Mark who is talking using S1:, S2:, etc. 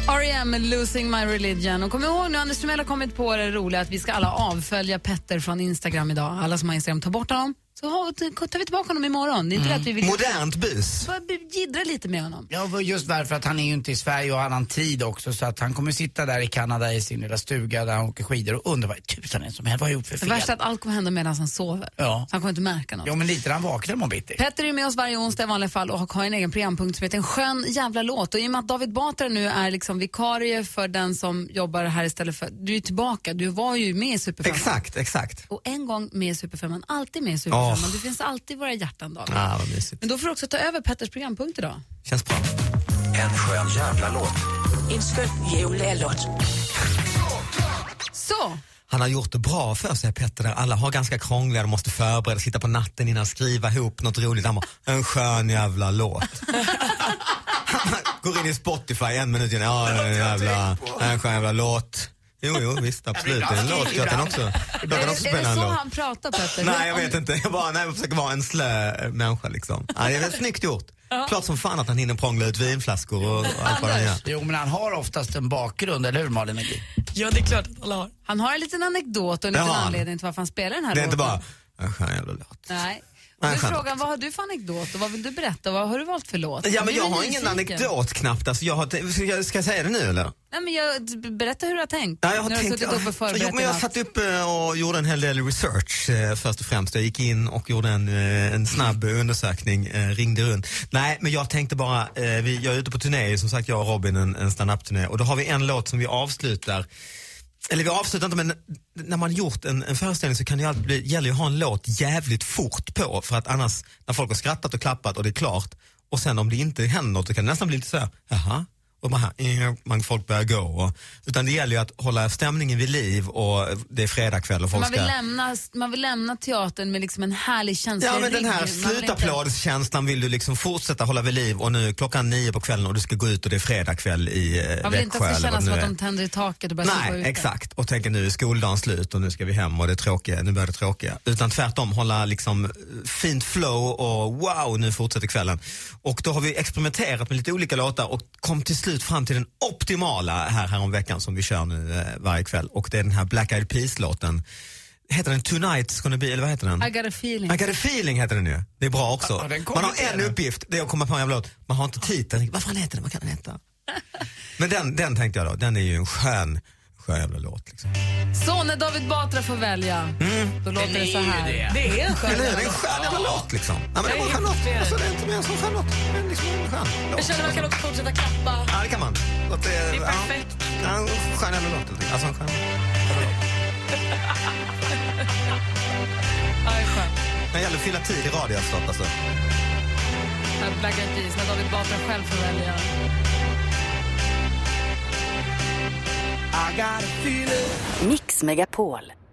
S1: R.E.M. Losing My Religion. Och kom ihåg nu, Anders Timell har kommit på det roliga att vi ska alla avfölja Petter från Instagram idag. Alla som har Instagram, ta bort honom. Så tar vi tillbaka honom imorgon. Det är inte det att vi vill...
S2: Modernt bus.
S1: Jiddra lite med honom.
S3: Ja, just därför att han är ju inte i Sverige och har annan tid också. Så att han kommer sitta där i Kanada i sin lilla stuga där han åker skidor och undrar vad tusan är som helst. Vad har jag gjort för fel?
S1: Det värsta är att allt kommer hända medan han sover.
S3: Ja.
S1: Så han kommer inte märka något.
S3: Ja, men lite när han vaknar om bitti.
S1: Petter är med oss varje onsdag i vanliga fall och har en egen programpunkt som heter En skön jävla låt. Och i och med att David Batra nu är liksom vikarie för den som jobbar här istället för... Du är tillbaka, du var ju med i Superfemman.
S2: Exakt.
S1: Och en gång med i Superfemman, alltid med i Superfemman. Det finns alltid i våra hjärtan, David.
S2: Vad mysigt.
S1: Men då får du också ta över Petters programpunkt idag.
S2: Känns bra.
S4: En skön jävla låt.
S5: En skön jävla låt.
S1: Så.
S2: Han har gjort det bra för sig, Petter, där alla har ganska krångliga, de måste förbereda, sitta på natten innan, skriva ihop något roligt. Han bara, en skön jävla låt. Han går in i Spotify 1 minut innan, en skön jävla låt. Jo, visst, absolut. Det är en låt, jag kan också spela en låt.
S1: Är det så han pratar, Petter?
S2: Nej, jag vet inte. Jag försöker vara en slö människa liksom. Det är snyggt gjort. Klart som fan att han hinner prångla ut vinflaskor och allt vad han gör.
S3: Jo, men han har oftast en bakgrund, eller hur, Malin?
S1: Ja, det är klart att alla har. Han har en liten anekdot och en liten anledning till varför han spelar den här låten.
S2: Det är inte bara en skön jävla låt.
S1: Nej. Och du frågar, vad har du för anekdot och vad vill du berätta? Vad har du valt för låt?
S2: Ja, men jag har ingen anekdot knappt. Alltså, ska jag säga det nu, eller?
S1: Nej, men berätta hur du har tänkt.
S2: Ja, jag satt upp och gjorde en hel del research först och främst. Jag gick in och gjorde en snabb undersökning, ringde runt. Nej, men jag tänkte bara, jag är ute på turné, som sagt, jag och Robin en stand-up-turné. Och då har vi en låt som vi avslutar. Eller vi avslutar inte, men när man gjort en föreställning så kan det alltid gäller ju att ha en låt jävligt fort på. För att annars, när folk har skrattat och klappat och det är klart, och sen om det inte händer något, så kan det nästan bli lite så här, jaha. Och folk börjar gå. Utan det gäller ju att hålla stämningen vid liv och det är fredagkväll och folk
S1: man vill lämna teatern med liksom en härlig känsla.
S2: Ja, men den här slutapplådskänslan vill du liksom fortsätta hålla vid liv och nu 9:00 på kvällen och du ska gå ut och det är fredagkväll i Växjö.
S1: Man vill inte att det ska kännas som att de tänder i taket och börjar
S2: Nej, exakt. Och tänker nu är skoldagen slut och nu ska vi hem och det är tråkiga, nu börjar det tråkiga. Utan tvärtom hålla liksom fint flow och wow, nu fortsätter kvällen. Och då har vi experimenterat med lite olika låtar och kom till slut fram till den optimala här om veckan som vi kör nu varje kväll. Och det är den här Black Eyed Peas-låten. Heter den Tonight's Gonna Be, eller vad heter den?
S1: I Got a Feeling.
S2: I Got a Feeling heter den ju. Det är bra också. Man har en uppgift, det är att komma på en jävla låt. Man har inte titeln. Vad fan heter den? Vad kan den heta? Men den tänkte jag då. Den är ju en skön jävla låt liksom.
S1: Så när David Batra får välja, då låter det så här. Det är en skön
S2: jävla låt liksom. Ja, men det är bara en skön låt. Alltså, det är inte mer som en skön låt. Det är liksom en skön låt.
S1: Jag känner att man kan också fortsätta klappa.
S2: Ja, det kan man. Det är
S1: perfekt.
S2: Ja, en skön jävla låt. Alltså en skön jävla låt.
S1: Ja, det är skönt.
S2: Det gäller att fylla tid i radioslott alltså.
S1: Black Eyed Peas, när David Batra själv får välja.
S5: Mix Megapol.